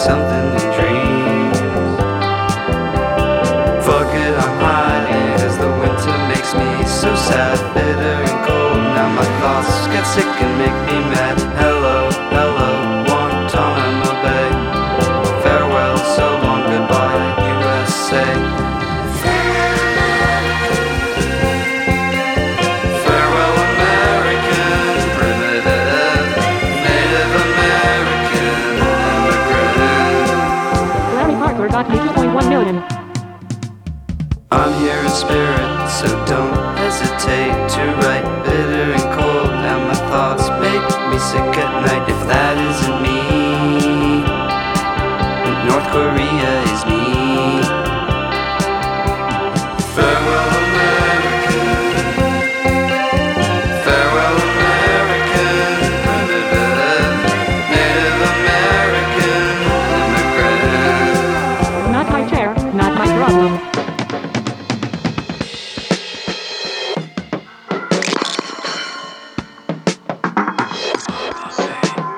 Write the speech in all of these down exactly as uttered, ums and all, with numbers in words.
something in dreams. Fuck it, I'm hiding, as the winter makes me so sad, bitter and cold. Now my thoughts get sick and make me mad. Hello, hello, Guantanamo Bay. Farewell, so long, goodbye, U S A. Got me two point one million. I'm here in spirit, so don't hesitate to write. Bitter and cold, now my thoughts make me sick at night. If that isn't me, North Korea is me. Farewell American, farewell American, Native American immigrant. Not my chair, not my problem.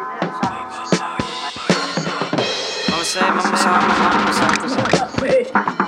Mama say, mama say, mama say, mama say.